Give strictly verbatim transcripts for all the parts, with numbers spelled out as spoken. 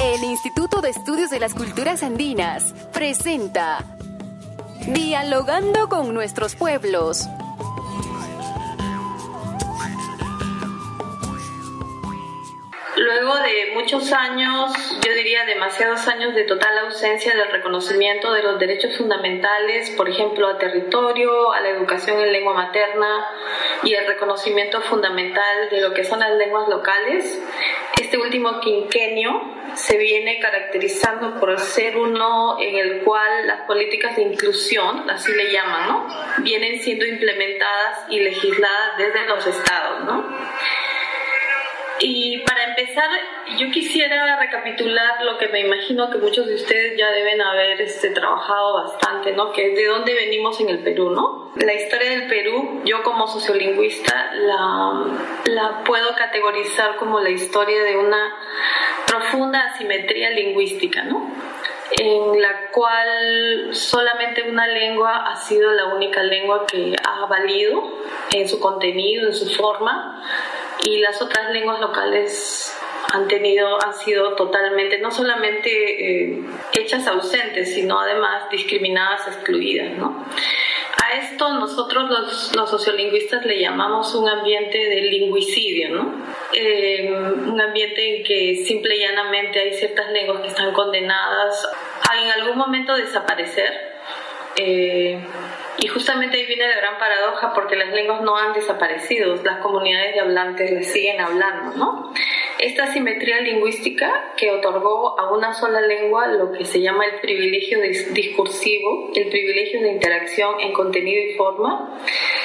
El Instituto de Estudios de las Culturas Andinas presenta Dialogando con nuestros pueblos. Luego de muchos años, yo diría demasiados años de total ausencia del reconocimiento de los derechos fundamentales, por ejemplo, al territorio, a la educación en lengua materna y el reconocimiento fundamental de lo que son las lenguas locales, este último quinquenio se viene caracterizando por ser uno en el cual las políticas de inclusión, así le llaman, ¿no?, vienen siendo implementadas y legisladas desde los estados, ¿no? Y para empezar, yo quisiera recapitular lo que me imagino que muchos de ustedes ya deben haber este, trabajado bastante, ¿no? Que es de dónde venimos en el Perú, ¿no? La historia del Perú, yo como sociolingüista la, la puedo categorizar como la historia de una profunda asimetría lingüística, ¿no?, en la cual solamente una lengua ha sido la única lengua que ha valido en su contenido, en su forma, y las otras lenguas locales han tenido, han sido totalmente, no solamente eh, hechas ausentes, sino además discriminadas, excluidas, ¿no? A esto nosotros los, los sociolingüistas le llamamos un ambiente de lingüicidio, ¿no? Eh, un ambiente en que simple y llanamente hay ciertas lenguas que están condenadas a en algún momento desaparecer. Eh, y justamente ahí viene la gran paradoja, porque las lenguas no han desaparecido, las comunidades de hablantes las siguen hablando, ¿no? Esta asimetría lingüística que otorgó a una sola lengua lo que se llama el privilegio discursivo, el privilegio de interacción en contenido y forma,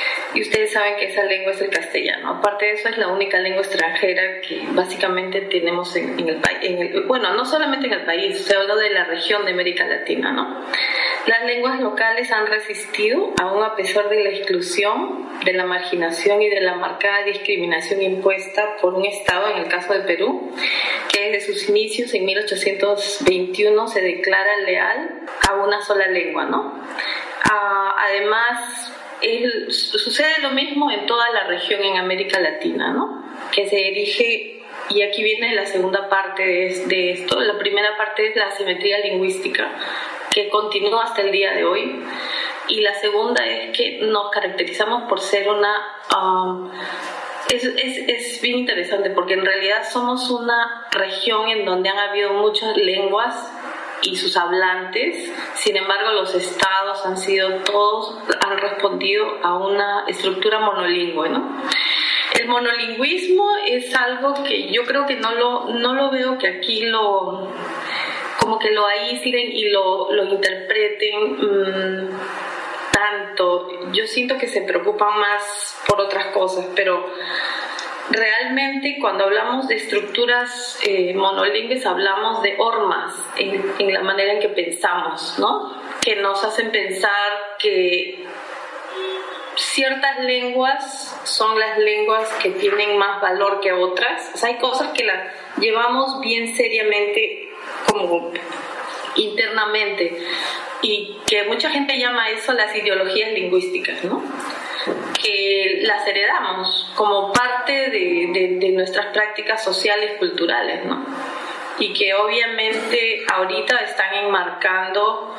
y ustedes saben que esa lengua es el castellano. Aparte de eso, es la única lengua extranjera que básicamente tenemos en, en el país. Bueno, no solamente en el país, se habla de la región de América Latina, ¿no? Las lenguas locales han resistido, aún a pesar de la exclusión, de la marginación y de la marcada discriminación impuesta por un Estado, en el caso de Perú, que desde sus inicios en mil ochocientos veintiuno se declara leal a una sola lengua, ¿no? Ah, además, el, sucede lo mismo en toda la región en América Latina, ¿no?, que se erige, y aquí viene la segunda parte de, de esto. La primera parte es la asimetría lingüística, que continúa hasta el día de hoy, y la segunda es que nos caracterizamos por ser una... Um, es, es, es bien interesante, porque en realidad somos una región en donde han habido muchas lenguas y sus hablantes. Sin embargo, los estados han sido todos, han respondido a una estructura monolingüe, ¿no? El monolingüismo es algo que yo creo que no lo, no lo veo que aquí lo... como que lo aíslen y lo, lo interpreten mmm, tanto. Yo siento que se preocupan más por otras cosas, pero realmente cuando hablamos de estructuras eh, monolingües hablamos de hormas en, en la manera en que pensamos, ¿no?, que nos hacen pensar que ciertas lenguas son las lenguas que tienen más valor que otras. O sea, hay cosas que las llevamos bien seriamente como internamente, y que mucha gente llama eso las ideologías lingüísticas, ¿no?, que las heredamos como parte de, de, de nuestras prácticas sociales, culturales, ¿no?, y que obviamente ahorita están enmarcando.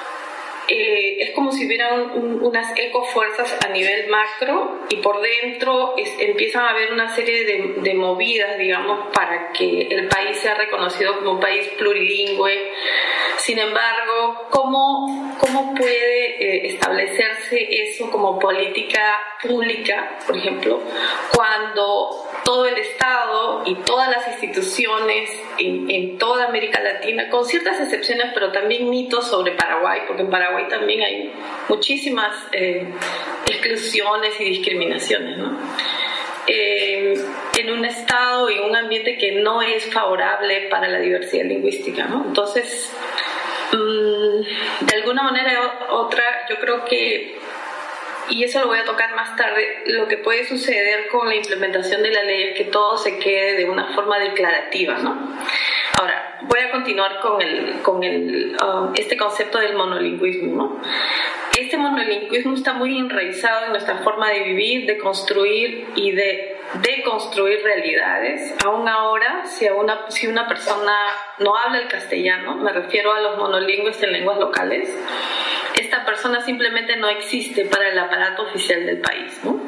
Eh, es como si hubieran un, unas ecofuerzas a nivel macro, y por dentro es, empiezan a haber una serie de, de movidas, digamos, para que el país sea reconocido como un país plurilingüe. Sin embargo, ¿cómo, cómo puede eh, establecerse eso como política pública, por ejemplo, cuando todo el Estado y todas las instituciones en, en toda América Latina, con ciertas excepciones, pero también mitos sobre Paraguay, porque en Paraguay también hay muchísimas eh, exclusiones y discriminaciones, ¿no?, eh, en un estado y un ambiente que no es favorable para la diversidad lingüística, ¿no? Entonces, mmm, de alguna manera u otra, yo creo que y eso lo voy a tocar más tarde, lo que puede suceder con la implementación de la ley es que todo se quede de una forma declarativa, ¿no? Ahora, voy a continuar con, el, con el, uh, este concepto del monolingüismo, ¿no? Este monolingüismo está muy enraizado en nuestra forma de vivir, de construir y de deconstruir realidades. Aún ahora, si, a una, si una persona no habla el castellano, me refiero a los monolingües en lenguas locales, esta persona simplemente no existe para el aparato oficial del país, ¿no?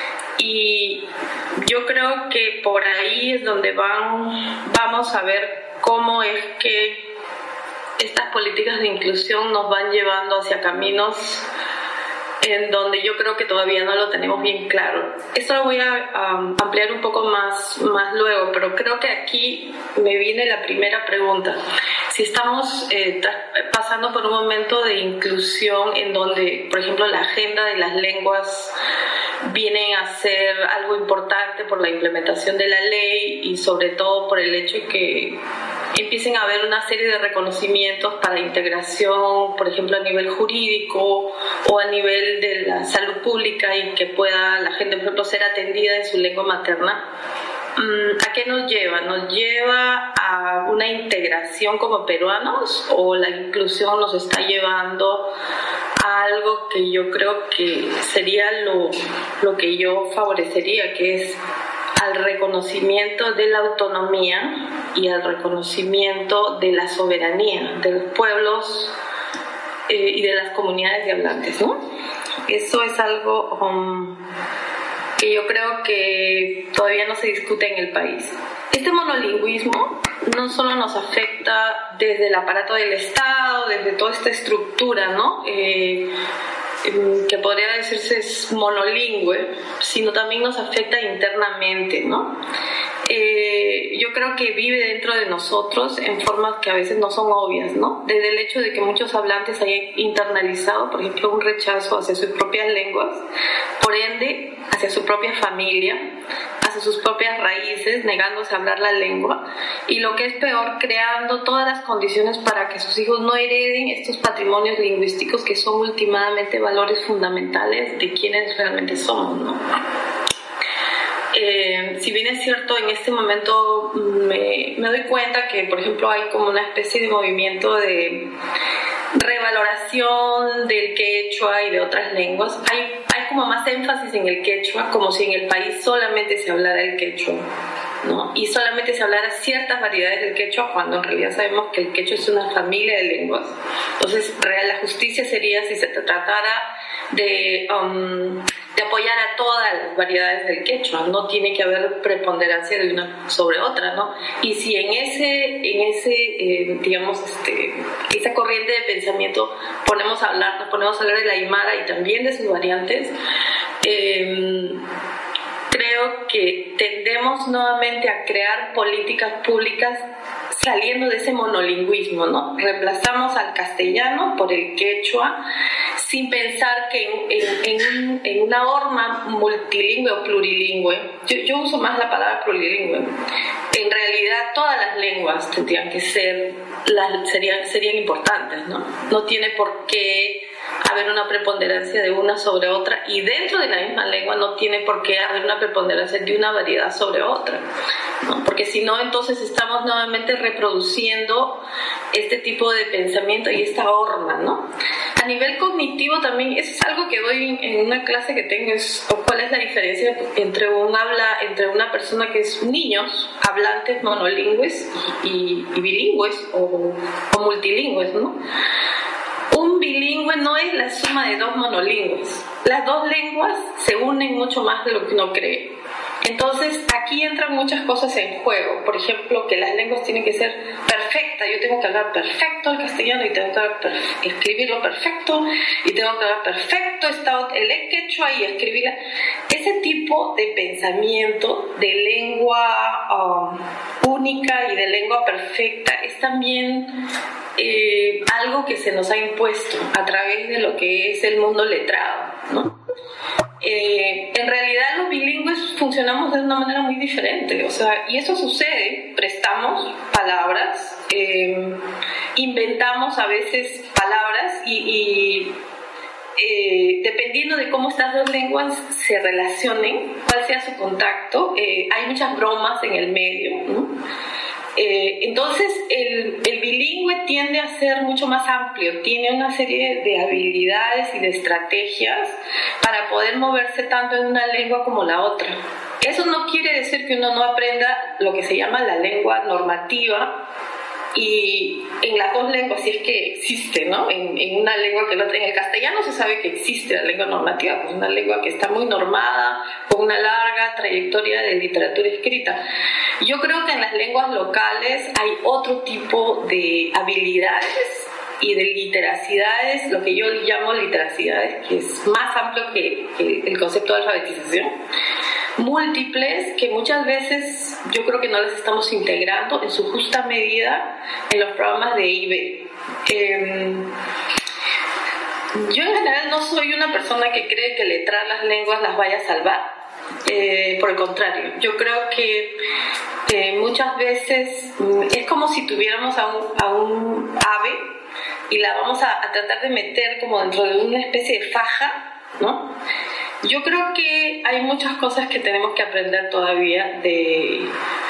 Y yo creo que por ahí es donde van, vamos a ver cómo es que estas políticas de inclusión nos van llevando hacia caminos en donde yo creo que todavía no lo tenemos bien claro. Esto lo voy a um, ampliar un poco más, más luego, pero creo que aquí me viene la primera pregunta. Si estamos eh, pasando por un momento de inclusión en donde, por ejemplo, la agenda de las lenguas viene a ser algo importante por la implementación de la ley y sobre todo por el hecho de que empiecen a haber una serie de reconocimientos para integración, por ejemplo, a nivel jurídico o a nivel de la salud pública y que pueda la gente, por ejemplo, ser atendida en su lengua materna. ¿A qué nos lleva? ¿Nos lleva a una integración como peruanos o la inclusión nos está llevando a algo que yo creo que sería lo, lo que yo favorecería, que es al reconocimiento de la autonomía y al reconocimiento de la soberanía de los pueblos eh, y de las comunidades de hablantes, ¿no? Eso es algo um, que yo creo que todavía no se discute en el país. Este monolingüismo no solo nos afecta desde el aparato del Estado, desde toda esta estructura, ¿no? Eh, que podría decirse es monolingüe, sino también nos afecta internamente, ¿no? Eh, yo creo que vive dentro de nosotros en formas que a veces no son obvias, ¿no? Desde el hecho de que muchos hablantes hayan internalizado, por ejemplo, un rechazo hacia sus propias lenguas, por ende, hacia su propia familia, hacia sus propias raíces, negándose a hablar la lengua, y lo que es peor, creando todas las condiciones para que sus hijos no hereden estos patrimonios lingüísticos que son últimamente valores fundamentales de quienes realmente somos, ¿no? Eh, si bien es cierto, en este momento me, me doy cuenta que, por ejemplo, hay como una especie de movimiento de revaloración del quechua y de otras lenguas. Hay, hay como más énfasis en el quechua, como si en el país solamente se hablara el quechua, ¿no? Y solamente se hablara ciertas variedades del quechua, cuando en realidad sabemos que el quechua es una familia de lenguas. Entonces, real, la justicia sería si se tratara de, um, de apoyar a todas las variedades del quechua. No tiene que haber preponderancia de una sobre otra, ¿no? Y si en ese, en ese eh, digamos, este, esa corriente de pensamiento ponemos a hablar, nos ponemos a hablar de la aymara y también de sus variantes, eh, creo que tendemos nuevamente a crear políticas públicas saliendo de ese monolingüismo, ¿no? Reemplazamos al castellano por el quechua sin pensar que en, en, en, un, en una horma multilingüe o plurilingüe, yo, yo uso más la palabra plurilingüe, en realidad todas las lenguas tendrían que ser, las, serían, serían importantes, ¿no? No tiene por qué haber una preponderancia de una sobre otra, y dentro de la misma lengua no tiene por qué haber una preponderancia de una variedad sobre otra, ¿no? Porque si no, entonces estamos nuevamente reproduciendo este tipo de pensamiento y esta horma, ¿no? A nivel cognitivo también, eso es algo que doy en una clase que tengo, es cuál es la diferencia entre un habla, entre una persona que es niños, hablantes monolingües y, y bilingües o, o multilingües, ¿no? Un bilingüe no es la suma de dos monolingües. Las dos lenguas se unen mucho más de lo que uno cree. Entonces, aquí entran muchas cosas en juego. Por ejemplo, que las lenguas tienen que ser perfectas. Yo tengo que hablar perfecto el castellano y tengo que hablar perfe- escribirlo perfecto, y tengo que hablar perfecto el quechua y escribirla. Ese tipo de pensamiento de lengua um, única y de lengua perfecta es también eh, algo que se nos ha impuesto a través de lo que es el mundo letrado, ¿no? Eh, en realidad los bilingües funcionamos de una manera muy diferente, o sea, y eso sucede, prestamos palabras, eh, inventamos a veces palabras y, y eh, dependiendo de cómo estas dos lenguas se relacionen, cuál sea su contacto, eh, hay muchas bromas en el medio, ¿no? Eh, entonces el, el bilingüe tiende a ser mucho más amplio, tiene una serie de habilidades y de estrategias para poder moverse tanto en una lengua como la otra. Eso no quiere decir que uno no aprenda lo que se llama la lengua normativa, y en las dos lenguas, si es que existe, ¿no? En, en una lengua que en otra. En el castellano se sabe que existe la lengua normativa, pues una lengua que está muy normada, con una larga trayectoria de literatura escrita. Yo creo que en las lenguas locales hay otro tipo de habilidades y de literacidades, lo que yo llamo literacidades, que es más amplio que, que el concepto de alfabetización, múltiples, que muchas veces yo creo que no las estamos integrando en su justa medida en los programas de I B E. Eh, yo en general no soy una persona que cree que letrar las lenguas las vaya a salvar. Eh, por el contrario, yo creo que eh, muchas veces es como si tuviéramos a un, a un ave y la vamos a, a tratar de meter como dentro de una especie de faja, ¿no? Yo creo que hay muchas cosas que tenemos que aprender todavía de,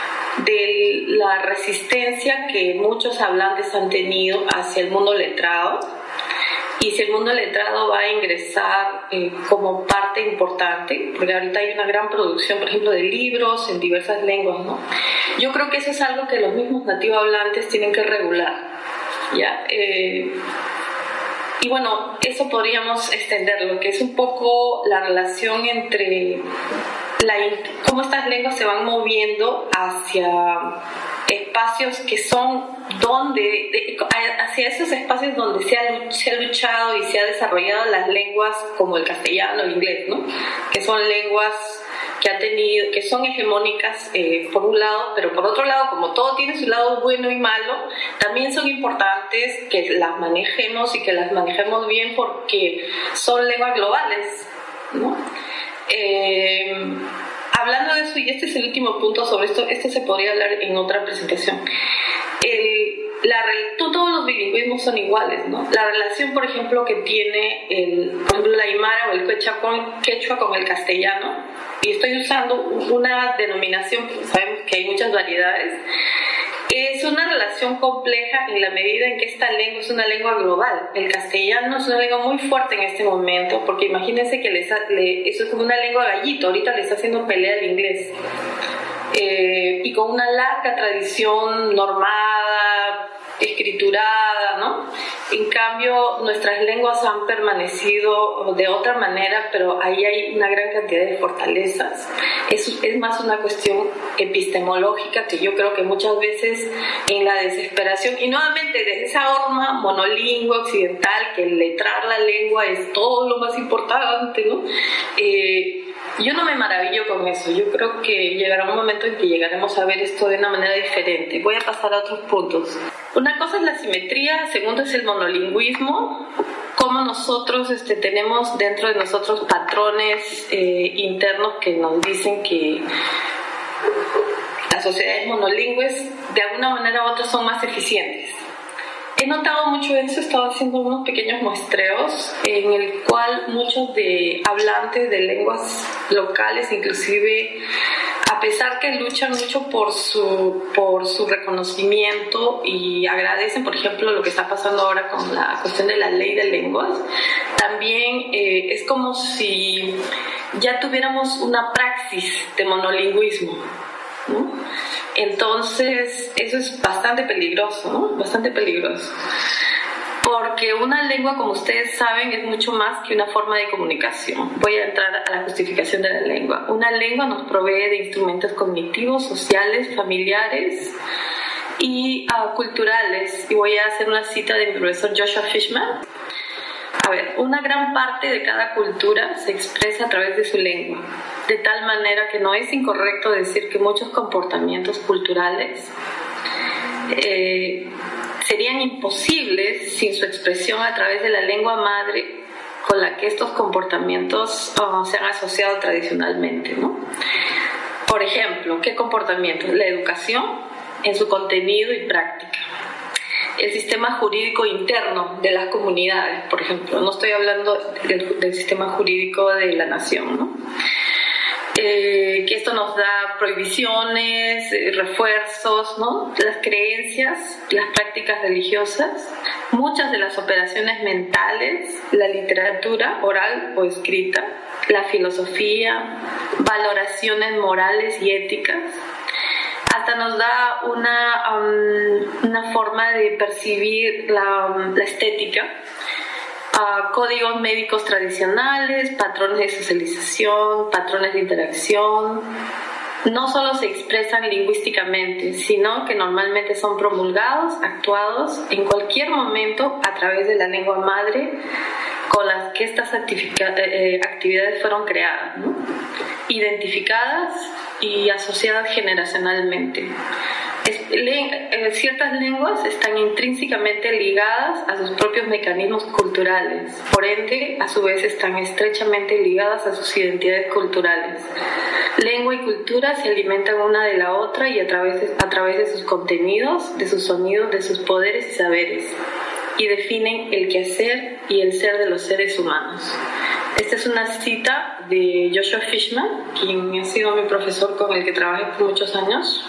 de la resistencia que muchos hablantes han tenido hacia el mundo letrado, y si el mundo letrado va a ingresar eh, como parte importante, porque ahorita hay una gran producción, por ejemplo, de libros en diversas lenguas, ¿no? Yo creo que eso es algo que los mismos nativos hablantes tienen que regular, ¿ya? Eh, Y bueno, eso podríamos extenderlo, que es un poco la relación entre la, cómo estas lenguas se van moviendo hacia espacios que son donde, de, hacia esos espacios donde se ha, se ha luchado y se ha desarrollado las lenguas como el castellano, el inglés, ¿no? Que son lenguas que han tenido, que son hegemónicas eh, por un lado, pero por otro lado, como todo tiene su lado bueno y malo, también son importantes que las manejemos y que las manejemos bien, porque son lenguas globales, ¿no? Eh, hablando de eso, y este es el último punto sobre esto, esto se podría hablar en otra presentación. El, la, todos los bilingüismos son iguales, ¿no? La relación, por ejemplo, que tiene el, por ejemplo, el aymara o el quechua con, quechua con el castellano, y estoy usando una denominación, sabemos que hay muchas variedades, es una relación compleja en la medida en que esta lengua es una lengua global. El castellano es una lengua muy fuerte en este momento, porque imagínense que les, le, eso es como una lengua gallito, ahorita le está haciendo pelea al inglés. Eh, y con una larga tradición normada, escriturada, ¿no? En cambio, nuestras lenguas han permanecido de otra manera, pero ahí hay una gran cantidad de fortalezas. Es, es más una cuestión epistemológica, que yo creo que muchas veces en la desesperación, y nuevamente desde esa horma monolingüe occidental, que letrar la lengua es todo lo más importante, ¿no? Eh, yo no me maravillo con eso. Yo creo que llegará un momento en que llegaremos a ver esto de una manera diferente. Voy a pasar a otros puntos. Una cosa es la simetría, segundo es el monolingüismo, cómo nosotros este, tenemos dentro de nosotros patrones eh, internos que nos dicen que las sociedades monolingües de alguna manera u otra son más eficientes. He notado mucho eso, he estado haciendo unos pequeños muestreos en el cual muchos de hablantes de lenguas locales, inclusive, a pesar que luchan mucho por su, por su reconocimiento y agradecen, por ejemplo, lo que está pasando ahora con la cuestión de la ley de lenguas, también eh, es como si ya tuviéramos una praxis de monolingüismo, ¿no? Entonces, eso es bastante peligroso, ¿no? Bastante peligroso. Porque una lengua, como ustedes saben, es mucho más que una forma de comunicación. Voy a entrar a la justificación de la lengua. Una lengua nos provee de instrumentos cognitivos, sociales, familiares y uh, culturales. Y voy a hacer una cita de mi profesor Joshua Fishman. A ver, una gran parte de cada cultura se expresa a través de su lengua, de tal manera que no es incorrecto decir que muchos comportamientos culturales eh, serían imposibles sin su expresión a través de la lengua madre con la que estos comportamientos oh, se han asociado tradicionalmente, ¿no? Por ejemplo, ¿qué comportamientos? La educación en su contenido y práctica. el sistema jurídico interno de las comunidades, por ejemplo. No estoy hablando del, del sistema jurídico de la nación, ¿no? Eh, que esto nos da prohibiciones, eh, refuerzos, ¿no? Las creencias, las prácticas religiosas, muchas de las operaciones mentales, la literatura oral o escrita, la filosofía, valoraciones morales y éticas. Hasta nos da una, um, una forma de percibir la, la estética, uh, códigos médicos tradicionales, patrones de socialización, patrones de interacción. No solo se expresan lingüísticamente, sino que normalmente son promulgados, actuados en cualquier momento a través de la lengua madre con las que estas actividades fueron creadas, ¿no? Identificadas y asociadas generacionalmente. Es, le, ciertas lenguas están intrínsecamente ligadas a sus propios mecanismos culturales, por ende, a su vez están estrechamente ligadas a sus identidades culturales. Lengua y cultura se alimentan una de la otra y a través de, a través de sus contenidos, de sus sonidos, de sus poderes y saberes, y definen el quehacer y el ser de los seres humanos. Esta es una cita de Joshua Fishman, quien ha sido mi profesor con el que trabajé por muchos años.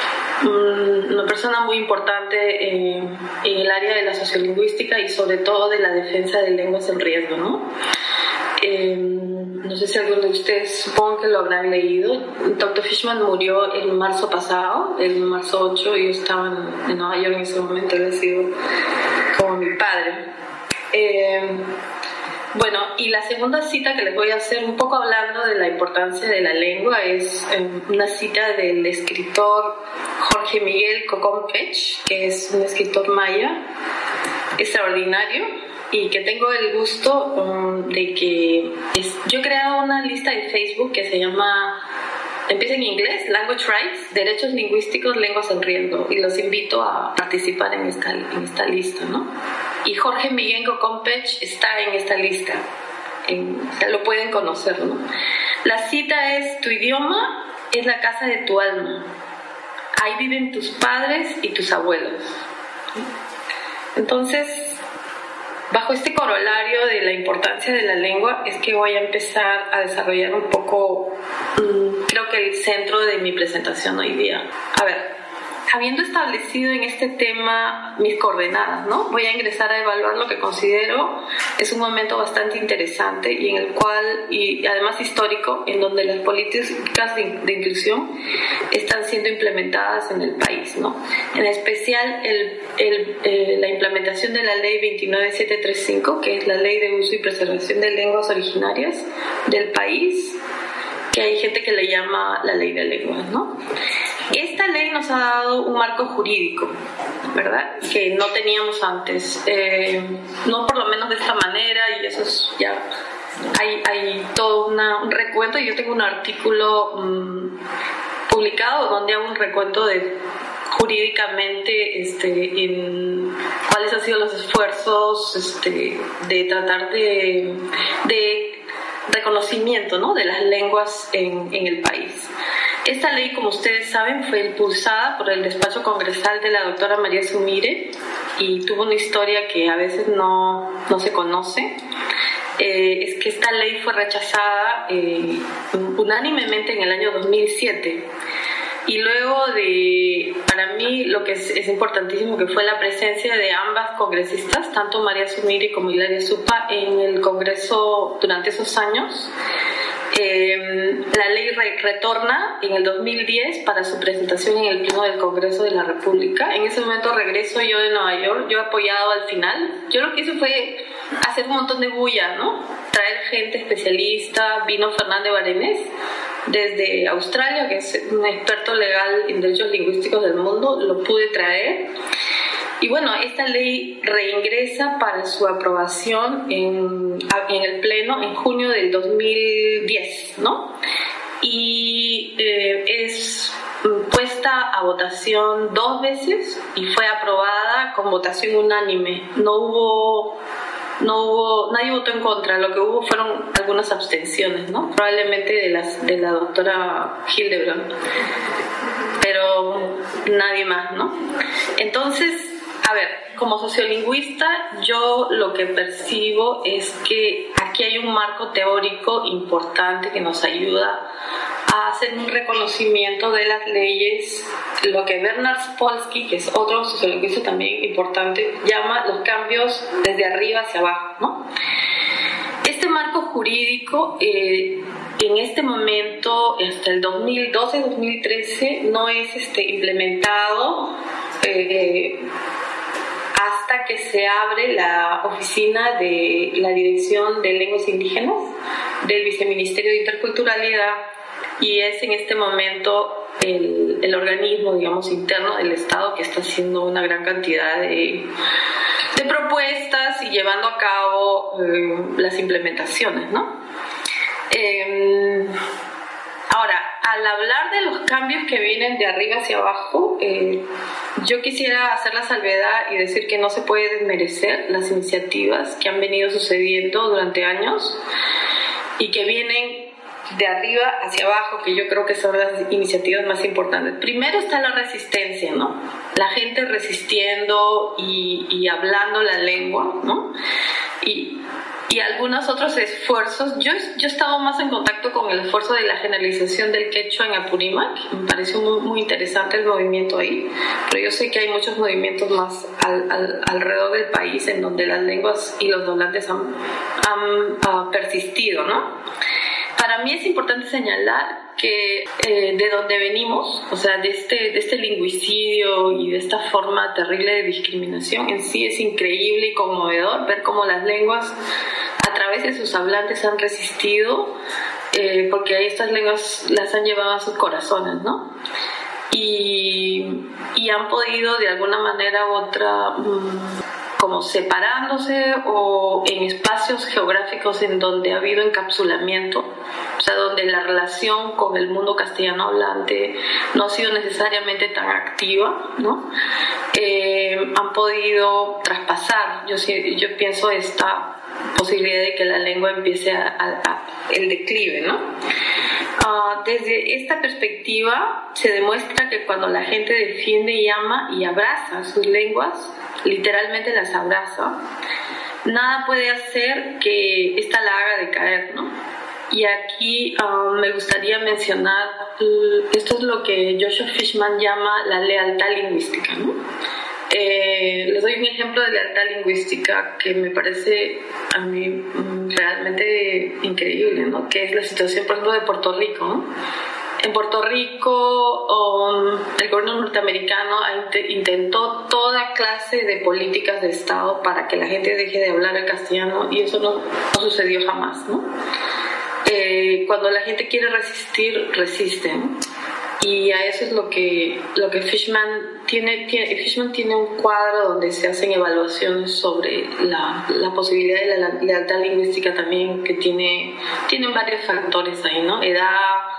Una persona muy importante en, en el área de la sociolingüística y sobre todo de la defensa de lenguas en riesgo, ¿no? Eh, no sé si alguno de ustedes, supongo que lo habrán leído. doctor Fishman murió en marzo pasado, el marzo ocho, y yo estaba en, en Nueva York en ese momento. Él ha sido como mi padre. Eh, Bueno, y la segunda cita que les voy a hacer, un poco hablando de la importancia de la lengua, es eh, una cita del escritor Jorge Miguel Cocón Pech, que es un escritor maya extraordinario y que tengo el gusto um, de que es, yo he creado una lista de Facebook que se llama, empieza en inglés, Language Rights, Derechos Lingüísticos, Lenguas en Riesgo, y los invito a participar en esta, en esta lista, ¿no? Y Jorge Miguel Cocón Pech está en esta lista, en, o sea, lo pueden conocer, ¿no? La cita es: tu idioma es la casa de tu alma, ahí viven tus padres y tus abuelos. Entonces, bajo este corolario de la importancia de la lengua es que voy a empezar a desarrollar un poco, mmm, creo que el centro de mi presentación hoy día. A ver, habiendo establecido en este tema mis coordenadas, ¿no? Voy a ingresar a evaluar lo que considero es un momento bastante interesante y en el cual, y además histórico, en donde las políticas de, de inclusión están siendo implementadas en el país, ¿no? En especial el, el, eh, la implementación de la ley veintinueve mil setecientos treinta y cinco, que es la ley de uso y preservación de lenguas originarias del país, que hay gente que le llama la ley de lenguas, ¿no? Esta ley nos ha dado un marco jurídico, ¿verdad?, que no teníamos antes, eh, no por lo menos de esta manera, y eso es ya, hay, hay todo una, un recuento, y yo tengo un artículo um, publicado donde hago un recuento de jurídicamente este, en cuáles han sido los esfuerzos este, de tratar de, de reconocimiento, ¿no?, de las lenguas en, en el país. Esta ley, como ustedes saben, fue impulsada por el despacho congresal de la doctora María Sumire y tuvo una historia que a veces no, no se conoce. Eh, es que esta ley fue rechazada eh, unánimemente en el año dos mil siete. Y luego de, para mí, lo que es, es importantísimo, que fue la presencia de ambas congresistas, tanto María Sumire como Hilaria Supa, en el Congreso durante esos años. Eh, la ley re- retorna en el dos mil diez para su presentación en el Pleno del Congreso de la República. En ese momento regreso yo de Nueva York, yo he apoyado al final. Yo lo que hice fue hacer un montón de bulla, ¿no? Traer gente especialista. Vino Fernández Barenés desde Australia, que es un experto legal en derechos lingüísticos del mundo, lo pude traer. Y bueno, esta ley reingresa para su aprobación en, en el Pleno en junio del dos mil diez, ¿no? Y eh, es puesta a votación dos veces y fue aprobada con votación unánime. No hubo, no hubo, nadie votó en contra, lo que hubo fueron algunas abstenciones, ¿no? Probablemente de, las, de la doctora Hildebrand, pero nadie más, ¿no? Entonces, a ver, como sociolingüista, yo lo que percibo es que aquí hay un marco teórico importante que nos ayuda a hacer un reconocimiento de las leyes, lo que Bernard Spolsky, que es otro sociolingüista también importante, llama los cambios desde arriba hacia abajo, ¿no? Este marco jurídico, eh, en este momento, hasta el dos mil doce dos mil trece, no es este, implementado eh, hasta que se abre la oficina de la Dirección de Lenguas Indígenas del Viceministerio de Interculturalidad, y es en este momento el, el organismo, digamos, interno del Estado que está haciendo una gran cantidad de, de propuestas y llevando a cabo eh, las implementaciones, ¿no? Eh, ahora, al hablar de los cambios que vienen de arriba hacia abajo, eh, yo quisiera hacer la salvedad y decir que no se puede desmerecer las iniciativas que han venido sucediendo durante años y que vienen de arriba hacia abajo, que yo creo que son las iniciativas más importantes. Primero está la resistencia, ¿no? La gente resistiendo y, y hablando la lengua, ¿no? Y, y algunos otros esfuerzos. Yo, yo he estado más en contacto con el esfuerzo de la generalización del quechua en Apurímac. Me pareció muy, muy interesante el movimiento ahí, pero yo sé que hay muchos movimientos más al, al, alrededor del país en donde las lenguas y los donantes han, han uh, persistido, ¿no? Para mí es importante señalar que eh, de donde venimos, o sea, de este, de este lingüicidio y de esta forma terrible de discriminación, en sí es increíble y conmovedor ver cómo las lenguas, a través de sus hablantes, han resistido, eh, porque estas lenguas las han llevado a sus corazones, ¿no? Y, y han podido, de alguna manera u otra, mmm, como separándose o en espacios geográficos en donde ha habido encapsulamiento, o sea, donde la relación con el mundo castellano hablante no ha sido necesariamente tan activa, ¿no? Eh, han podido traspasar, yo, yo pienso, esta posibilidad de que la lengua empiece a, a, a el declive, ¿no? Uh, desde esta perspectiva se demuestra que cuando la gente defiende y ama y abraza sus lenguas, literalmente las abraza, nada puede hacer que esta la haga decaer, ¿no? Y aquí uh, me gustaría mencionar, uh, esto es lo que Joshua Fishman llama la lealtad lingüística, ¿no? Eh, les doy un ejemplo de lealtad lingüística que me parece a mí mm, realmente increíble, ¿no? Que es la situación, por ejemplo, de Puerto Rico, ¿no? En Puerto Rico, um, el gobierno norteamericano intentó toda clase de políticas de Estado para que la gente deje de hablar el castellano, y eso no, no sucedió jamás, ¿no? Eh, cuando la gente quiere resistir, resisten. Y a eso es lo que, lo que Fishman tiene, tiene. Fishman tiene un cuadro donde se hacen evaluaciones sobre la, la posibilidad de la lealtad lingüística también, que tiene, tienen varios factores ahí, ¿no? Edad,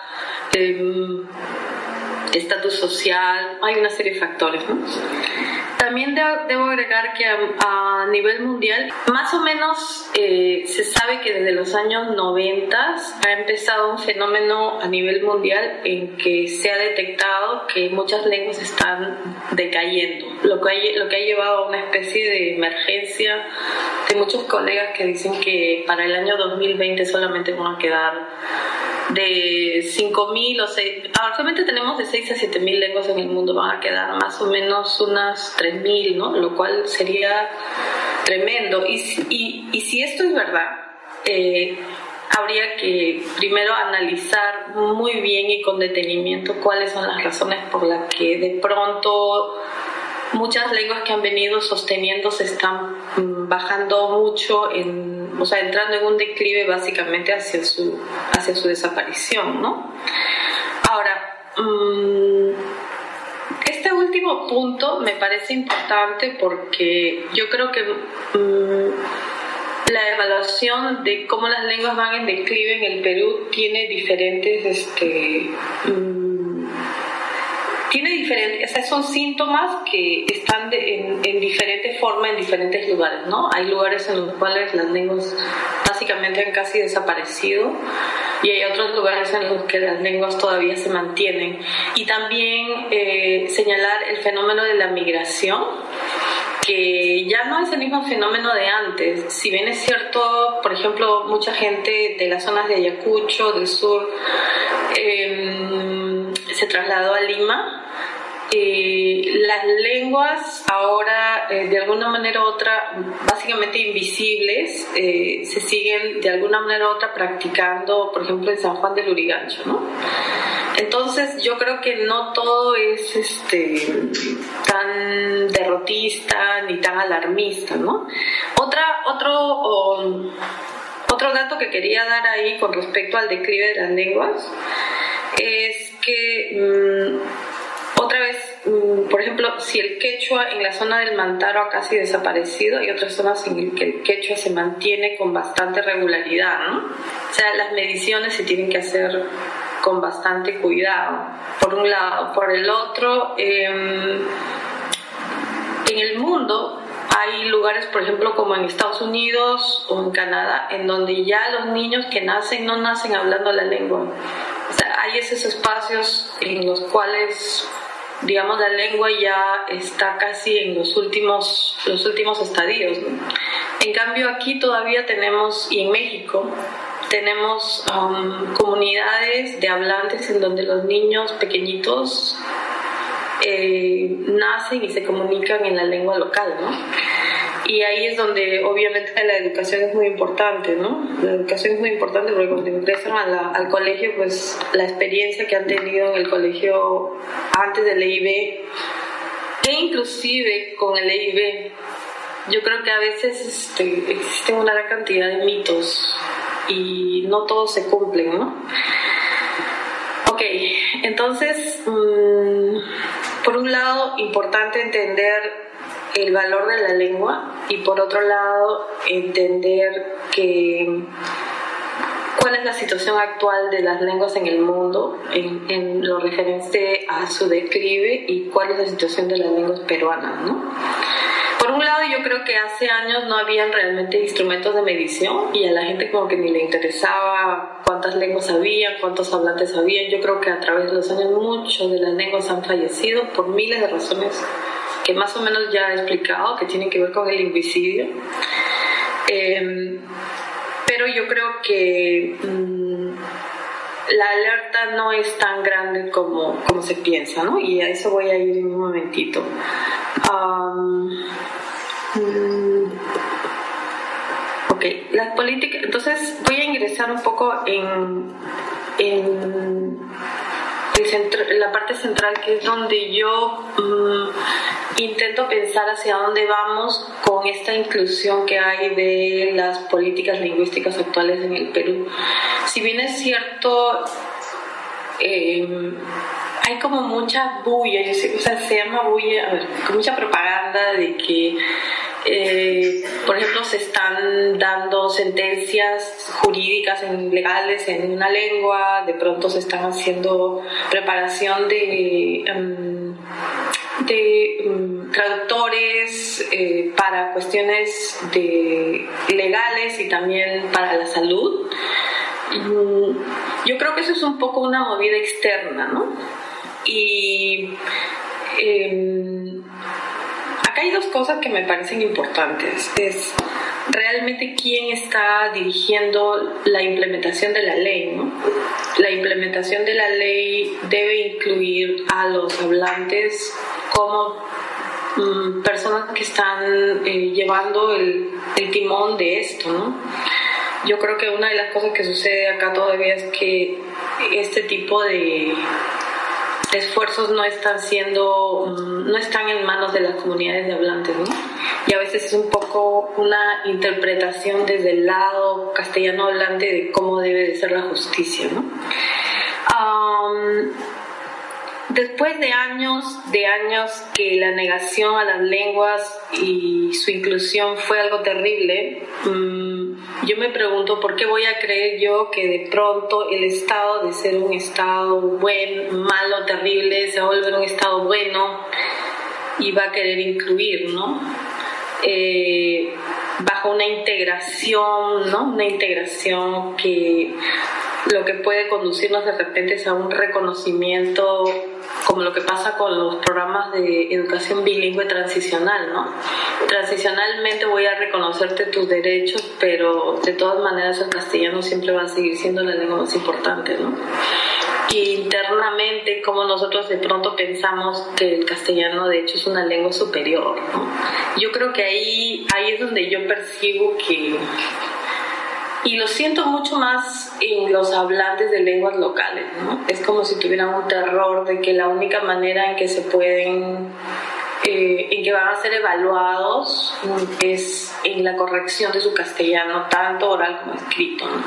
estatus social, hay una serie de factores, ¿no? También de, debo agregar que a, a nivel mundial, más o menos eh, se sabe que desde los años noventa ha empezado un fenómeno a nivel mundial en que se ha detectado que muchas lenguas están decayendo, lo que, hay, lo que ha llevado a una especie de emergencia de muchos colegas que dicen que para el año dos mil veinte solamente van a quedar de cinco mil o seis, actualmente tenemos de seis a siete mil lenguas en el mundo, van a quedar más o menos unas tres mil, ¿no? Lo cual sería tremendo. Y, y, y si esto es verdad, eh, habría que primero analizar muy bien y con detenimiento cuáles son las razones por las que de pronto muchas lenguas que han venido sosteniéndose están bajando mucho, en, o sea, entrando en un declive básicamente hacia su, hacia su desaparición, ¿no? Ahora, mmm, este último punto me parece importante porque yo creo que mmm, la evaluación de cómo las lenguas van en declive en el Perú tiene diferentes este, mmm, tiene diferentes, o sea, son síntomas que están de, en, en diferente forma en diferentes lugares, ¿no? Hay lugares en los cuales las lenguas básicamente han casi desaparecido y hay otros lugares en los que las lenguas todavía se mantienen. Y también eh, señalar el fenómeno de la migración, que ya no es el mismo fenómeno de antes. Si bien es cierto, por ejemplo, mucha gente de las zonas de Ayacucho, del sur, eh, se trasladó a Lima. Eh, las lenguas ahora, eh, de alguna manera u otra, básicamente invisibles, eh, se siguen de alguna manera u otra practicando, por ejemplo, en San Juan del Lurigancho, ¿no? Entonces yo creo que no todo es este, tan derrotista ni tan alarmista, ¿no? Otra, otro, oh, otro dato que quería dar ahí con respecto al declive de las lenguas es que mmm, otra vez, por ejemplo, si el quechua en la zona del Mantaro ha casi desaparecido, hay otras zonas en las que el quechua se mantiene con bastante regularidad, ¿no? O sea, las mediciones se tienen que hacer con bastante cuidado, por un lado. Por el otro, eh, en el mundo hay lugares, por ejemplo, como en Estados Unidos o en Canadá, en donde ya los niños que nacen no nacen hablando la lengua. O sea, hay esos espacios en los cuales, digamos, la lengua ya está casi en los últimos, los últimos estadios, ¿no? En cambio, aquí todavía tenemos, y en México, tenemos um, comunidades de hablantes en donde los niños pequeñitos eh, nacen y se comunican en la lengua local, ¿no? Y ahí es donde obviamente la educación es muy importante, ¿no? La educación es muy importante porque cuando ingresan a la, al colegio, pues la experiencia que han tenido en el colegio antes del E I B e inclusive con el E I B, yo creo que a veces este, existen una gran cantidad de mitos y no todos se cumplen, ¿no? Ok, entonces, mmm, por un lado, importante entender el valor de la lengua y por otro lado entender que cuál es la situación actual de las lenguas en el mundo en, en lo referente a su declive y cuál es la situación de las lenguas peruanas, ¿no? Por un lado, yo creo que hace años no habían realmente instrumentos de medición y a la gente como que ni le interesaba cuántas lenguas había, cuántos hablantes había. Yo creo que a través de los años muchas de las lenguas han fallecido por miles de razones que más o menos ya he explicado, que tienen que ver con el lingüicidio. Eh, pero yo creo que mmm, la alerta no es tan grande como, como se piensa, ¿no? Y a eso voy a ir en un momentito. Um, mm, ok, las políticas. Entonces voy a ingresar un poco en, en el centro, la parte central, que es donde yo um, intento pensar hacia dónde vamos con esta inclusión que hay de las políticas lingüísticas actuales en el Perú. Si bien es cierto, eh, hay como mucha bulla, yo sé, o sea, se llama bulla, a ver, con mucha propaganda de que, eh, por ejemplo, se están dando sentencias jurídicas, en, legales en una lengua, de pronto se están haciendo preparación de, um, de um, traductores eh, para cuestiones de, legales y también para la salud. Yo creo que eso es un poco una movida externa, ¿no? Y eh, acá hay dos cosas que me parecen importantes. Es realmente quién está dirigiendo la implementación de la ley, ¿no? La implementación de la ley debe incluir a los hablantes como um, personas que están eh, llevando el, el timón de esto, ¿no? Yo creo que una de las cosas que sucede acá todavía es que este tipo de esfuerzos no están siendo, no están en manos de las comunidades de hablantes, ¿no? Y a veces es un poco una interpretación desde el lado castellano hablante de cómo debe de ser la justicia, ¿no? Um, después de años, de años que la negación a las lenguas y su inclusión fue algo terrible, um, yo me pregunto por qué voy a creer yo que de pronto el estado de ser un estado bueno, malo, terrible, se va a volver un estado bueno y va a querer incluir, ¿no? Eh, bajo una integración, ¿no? Una integración que lo que puede conducirnos de repente es a un reconocimiento, como lo que pasa con los programas de educación bilingüe transicional, ¿no? Transicionalmente voy a reconocerte tus derechos, pero de todas maneras el castellano siempre va a seguir siendo la lengua más importante, ¿no? Y internamente, como nosotros de pronto pensamos que el castellano de hecho es una lengua superior, ¿no? Yo creo que ahí, ahí es donde yo percibo que... Y lo siento mucho más en los hablantes de lenguas locales, ¿no? Es como si tuvieran un terror de que la única manera en que se pueden, eh, en que van a ser evaluados es en la corrección de su castellano, tanto oral como escrito, ¿no?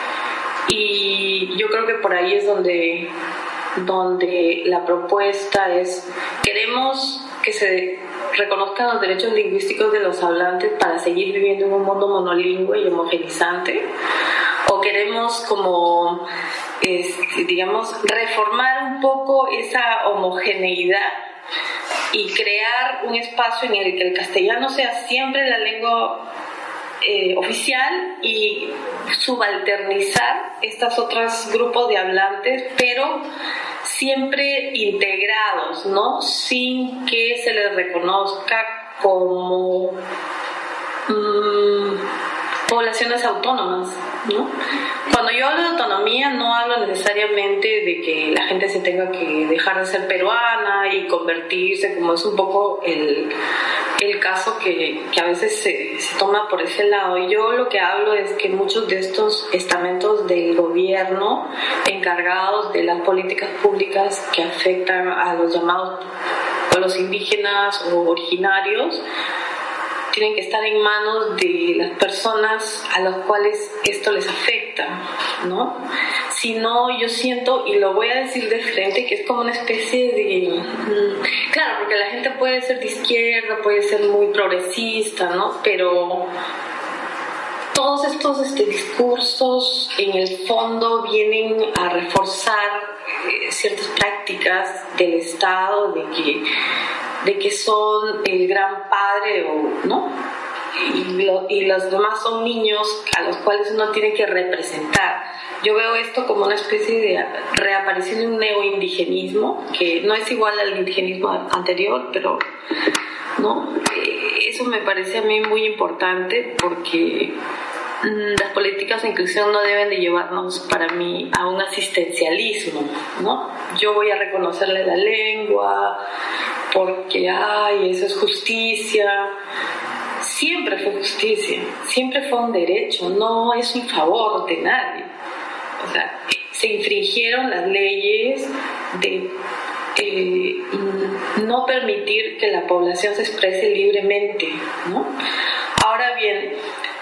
Y yo creo que por ahí es donde, donde la propuesta es, queremos que se reconozcan los derechos lingüísticos de los hablantes para seguir viviendo en un mundo monolingüe y homogenizante, o queremos como, este, digamos, reformar un poco esa homogeneidad y crear un espacio en el que el castellano sea siempre la lengua eh, oficial y subalternizar estos otros grupos de hablantes, pero siempre integrados, ¿no? Sin que se les reconozca como mmm, poblaciones autónomas, ¿no? Cuando yo hablo de autonomía no hablo necesariamente de que la gente se tenga que dejar de ser peruana y convertirse, como es un poco el, el caso que, que a veces se, se toma por ese lado. Yo lo que hablo es que muchos de estos estamentos del gobierno encargados de las políticas públicas que afectan a los llamados, a los indígenas o originarios, tienen que estar en manos de las personas a las cuales esto les afecta, ¿no? Si no, yo siento, y lo voy a decir de frente, que es como una especie de... Claro, porque la gente puede ser de izquierda, puede ser muy progresista, ¿no? Pero todos estos este, discursos en el fondo vienen a reforzar eh, ciertas prácticas del Estado, de que de que son el gran padre, o ¿no? Y, lo, y los demás son niños a los cuales uno tiene que representar. Yo veo esto como una especie de reaparición de un neoindigenismo, que no es igual al indigenismo anterior, pero ¿no? Eh, eso me parece a mí muy importante, porque mmm, las políticas de inclusión no deben de llevarnos, para mí, a un asistencialismo, ¿no? Yo voy a reconocerle la lengua porque, ay, eso es justicia. Siempre fue justicia, siempre fue un derecho, no es un favor de nadie. O sea, se infringieron las leyes de eh, no permitir que la población se exprese libremente, ¿no? Ahora bien,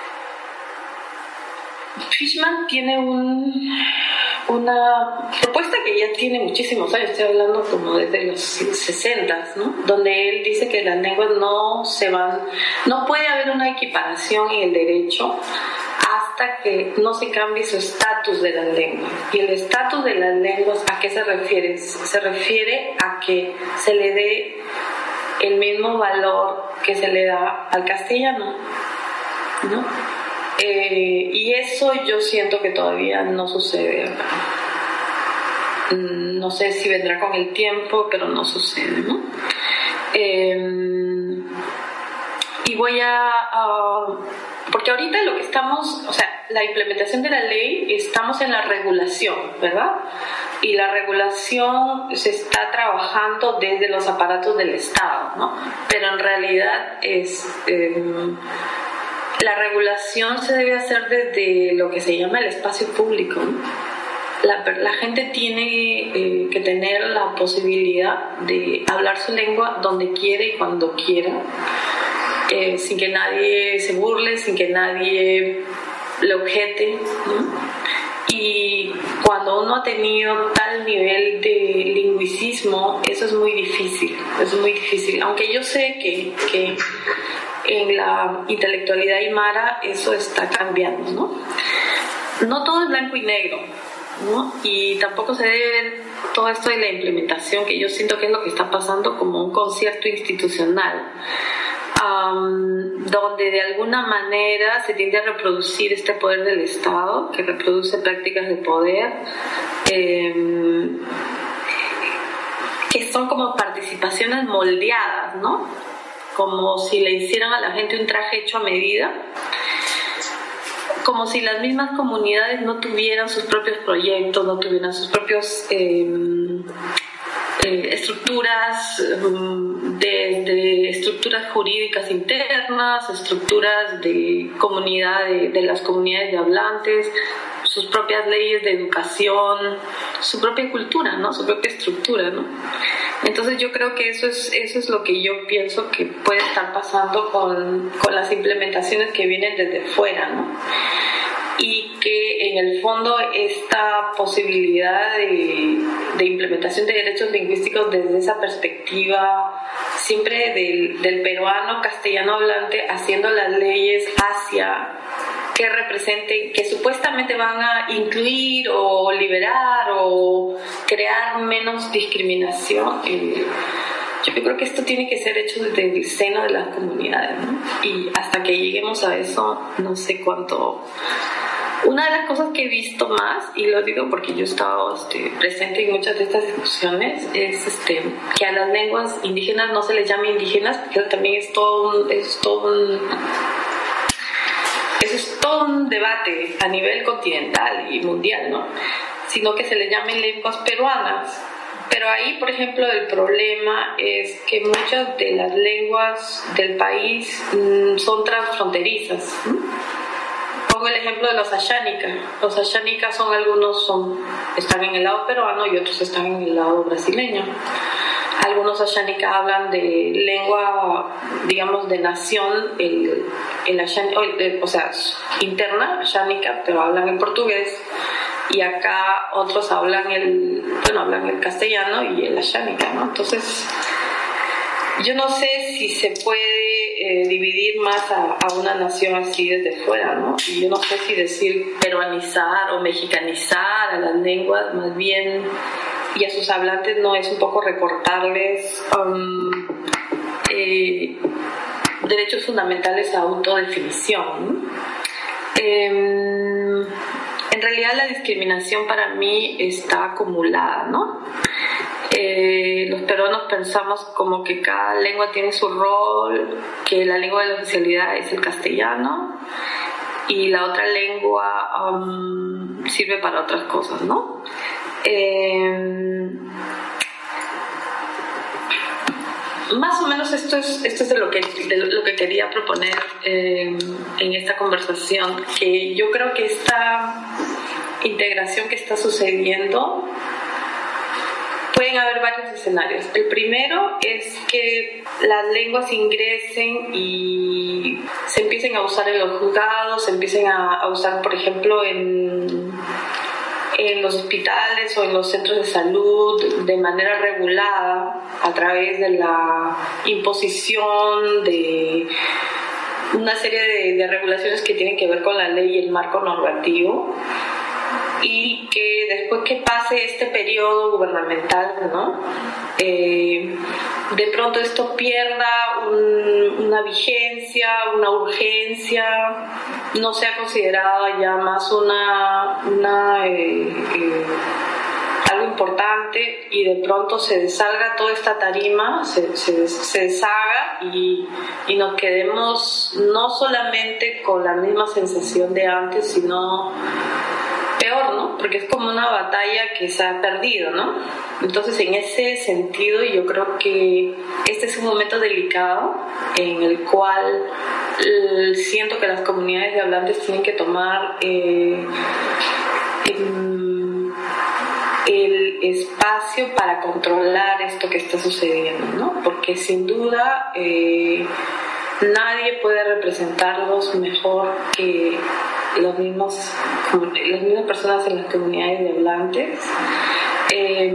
Fishman tiene un, una propuesta que ya tiene muchísimos años, estoy hablando como desde los sesentas, ¿no? Donde él dice que las lenguas no se van, no puede haber una equiparación en el derecho hasta que no se cambie su estatus de las lenguas. Y el estatus de las lenguas, ¿a qué se refiere? Se refiere a que se le dé el mismo valor que se le da al castellano, ¿no? Eh, y eso yo siento que todavía no sucede acá. No sé si vendrá con el tiempo, pero no sucede, ¿no? Eh, y voy a... Uh, porque ahorita lo que estamos... O sea, la implementación de la ley, estamos en la regulación, ¿verdad? Y la regulación se está trabajando desde los aparatos del Estado, ¿no? Pero en realidad es... Eh, la regulación se debe hacer desde lo que se llama el espacio público, ¿no? La, la gente tiene eh, que tener la posibilidad de hablar su lengua donde quiere y cuando quiera, eh, sin que nadie se burle, sin que nadie le objete, ¿no? Y cuando uno ha tenido tal nivel de lingüicismo, eso es muy difícil, es muy difícil. Aunque yo sé que, que en la intelectualidad aymara eso está cambiando, ¿no? No todo es blanco y negro, ¿no? Y tampoco se debe ver todo esto de la implementación, que yo siento que es lo que está pasando, como un concierto institucional. um, donde de alguna manera se tiende a reproducir este poder del Estado, que reproduce prácticas de poder, eh, que son como participaciones moldeadas, ¿no? Como si le hicieran a la gente un traje hecho a medida, como si las mismas comunidades no tuvieran sus propios proyectos, no tuvieran sus propios eh, eh, estructuras, desde estructuras jurídicas internas, estructuras de comunidad, de, de las comunidades de hablantes, sus propias leyes de educación, su propia cultura, ¿no? Su propia estructura, ¿no? Entonces yo creo que eso es, eso es lo que yo pienso que puede estar pasando con, con las implementaciones que vienen desde fuera, ¿no? Y que en el fondo esta posibilidad de, de implementación de derechos lingüísticos desde esa perspectiva siempre del, del peruano castellano hablante haciendo las leyes hacia que representen, que supuestamente van a incluir o liberar o crear menos discriminación. Eh, yo creo que esto tiene que ser hecho desde el seno de las comunidades, ¿no? Y hasta que lleguemos a eso, no sé cuánto. Una de las cosas que he visto más, y lo digo porque yo he estado este, presente en muchas de estas discusiones, es este, que a las lenguas indígenas no se les llame indígenas, porque también es todo un, es todo un Eso es todo un debate a nivel continental y mundial, ¿no? Sino que se les llamen lenguas peruanas. Pero ahí, por ejemplo, el problema es que muchas de las lenguas del país mmm, son transfronterizas. ¿Mm? Pongo el ejemplo de los ashánicas. Los ashánicas son algunos, son, están en el lado peruano y otros están en el lado brasileño. Algunos ashánicas hablan de lengua, digamos, de nación, el, el ashánica, o sea, interna, ashánica, pero hablan en portugués. Y acá otros hablan el, bueno, hablan el castellano y el ashánica, ¿no? Entonces, yo no sé si se puede eh, dividir más a, a una nación así desde fuera, ¿no? Y yo no sé si decir peruanizar o mexicanizar a las lenguas, más bien, y a sus hablantes no es un poco recortarles um, eh, derechos fundamentales a autodefinición, ¿no? Eh, en realidad la discriminación para mí está acumulada, ¿no? Eh, los peruanos pensamos como que cada lengua tiene su rol, que la lengua de la oficialidad es el castellano y la otra lengua um, sirve para otras cosas, ¿no? Eh, más o menos esto es, esto es de, lo que, de lo que quería proponer eh, en esta conversación, que yo creo que esta integración que está sucediendo, pueden haber varios escenarios. El primero es que las lenguas ingresen y se empiecen a usar en los juzgados, se empiecen a, a usar, por ejemplo, en, en los hospitales o en los centros de salud de manera regulada a través de la imposición de una serie de, de regulaciones que tienen que ver con la ley y el marco normativo. Y que después que pase este periodo gubernamental, ¿no? Eh, de pronto esto pierda un, una vigencia, una urgencia, no sea considerada ya más una, una eh, eh, algo importante y de pronto se dessalga toda esta tarima, se, se, se deshaga y, y nos quedemos no solamente con la misma sensación de antes, sino peor, ¿no? Porque es como una batalla que se ha perdido, ¿no? Entonces, en ese sentido, yo creo que este es un momento delicado en el cual eh, siento que las comunidades de hablantes tienen que tomar eh, el, el espacio para controlar esto que está sucediendo, ¿no? Porque sin duda eh, nadie puede representarlos mejor que los mismos, las mismas personas en las comunidades de hablantes. Eh,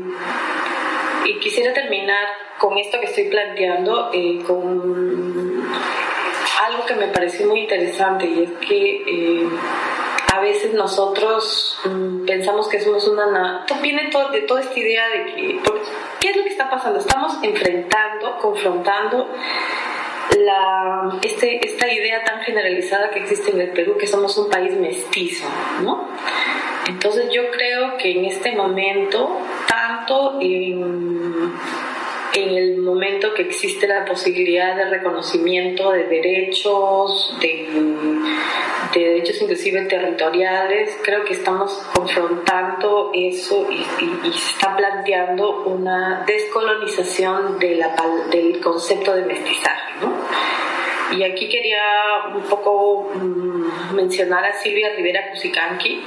y quisiera terminar con esto que estoy planteando, eh, con algo que me pareció muy interesante, y es que eh, a veces nosotros um, pensamos que somos una... Viene todo, de toda esta idea de que... ¿Qué es lo que está pasando? Estamos enfrentando, confrontando la, este, esta idea tan generalizada que existe en el Perú, que somos un país mestizo, ¿no? Entonces yo creo que en este momento, tanto en, en el momento que existe la posibilidad de reconocimiento de derechos, de, de derechos inclusive territoriales, creo que estamos confrontando eso y, y, y se está planteando una descolonización de la, del concepto de mestizaje, ¿no? Y aquí quería un poco um, mencionar a Silvia Rivera Cusicanqui,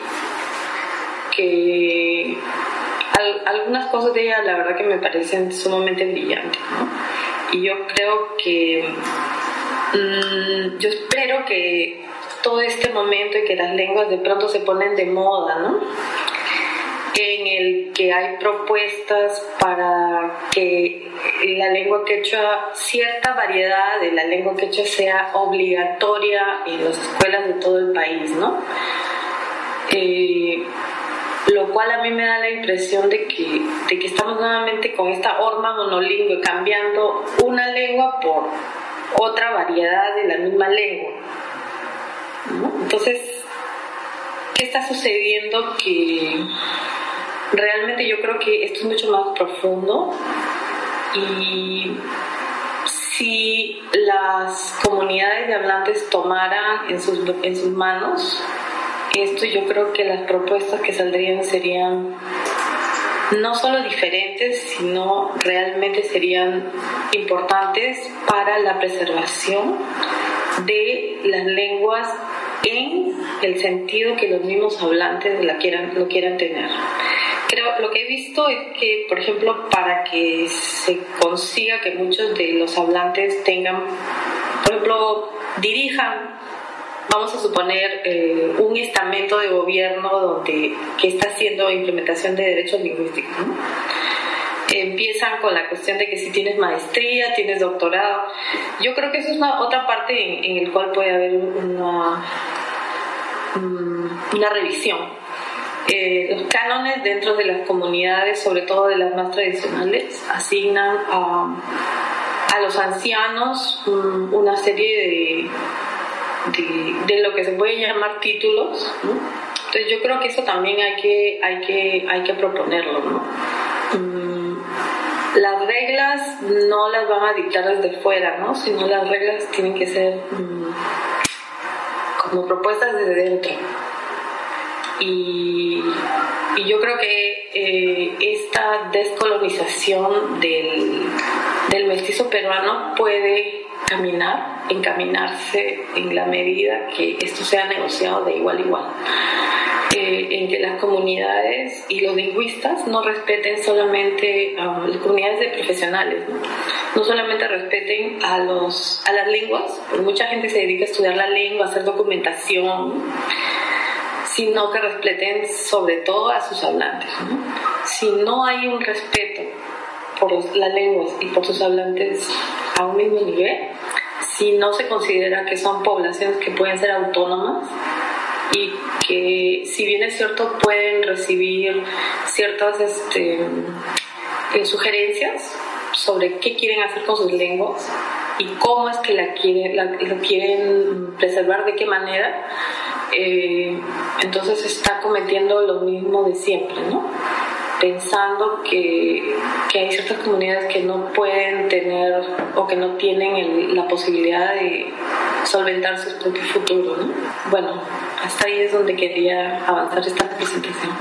que al, algunas cosas de ella la verdad que me parecen sumamente brillantes, ¿no? Y yo creo que um, yo espero que todo este momento en que las lenguas de pronto se ponen de moda, ¿no? En el que hay propuestas para que la lengua quechua, cierta variedad de la lengua quechua sea obligatoria en las escuelas de todo el país, ¿no? Eh, lo cual a mí me da la impresión de que, de que estamos nuevamente con esta horma monolingüe, cambiando una lengua por otra variedad de la misma lengua, ¿no? Entonces, ¿qué está sucediendo? Que realmente yo creo que esto es mucho más profundo, y si las comunidades de hablantes tomaran en sus, en sus manos esto, yo creo que las propuestas que saldrían serían no solo diferentes, sino realmente serían importantes para la preservación de las lenguas en el sentido que los mismos hablantes la quieran, lo quieran tener. Creo, lo que he visto es que, por ejemplo, para que se consiga que muchos de los hablantes tengan, por ejemplo, dirijan, vamos a suponer, eh, un estamento de gobierno donde que está haciendo implementación de derechos lingüísticos, ¿no? Empiezan con la cuestión de que si tienes maestría, tienes doctorado. Yo creo que eso es una otra parte en, en el cual puede haber una, una revisión. Eh, los cánones dentro de las comunidades, sobre todo de las más tradicionales, asignan a, a los ancianos um, una serie de, de, de lo que se puede llamar títulos, ¿no? Entonces yo creo que eso también hay que, hay que, hay que proponerlo, ¿no? Um, las reglas no las van a dictar desde fuera, ¿no? Sino las reglas tienen que ser um, como propuestas desde dentro. Y, y yo creo que eh, esta descolonización del, del mestizo peruano puede caminar, encaminarse en la medida que esto sea negociado de igual a igual. Eh, en que las comunidades y los lingüistas no respeten solamente um, las comunidades de profesionales, ¿no? No solamente respeten a, los, a las lenguas, porque mucha gente se dedica a estudiar la lengua, a hacer documentación, sino que respeten sobre todo a sus hablantes, ¿no? Si no hay un respeto por las lenguas y por sus hablantes a un mismo nivel, si no se considera que son poblaciones que pueden ser autónomas y que, si bien es cierto, pueden recibir ciertas este, eh, sugerencias sobre qué quieren hacer con sus lenguas y cómo es que la quieren, la, lo quieren preservar, de qué manera, eh, entonces se está cometiendo lo mismo de siempre, ¿no? Pensando que, que hay ciertas comunidades que no pueden tener o que no tienen el, la posibilidad de solventar su propio futuro, ¿no? Bueno, hasta ahí es donde quería avanzar esta presentación.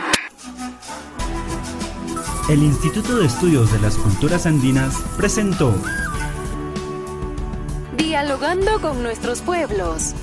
El Instituto de Estudios de las Culturas Andinas presentó Dialogando con nuestros pueblos.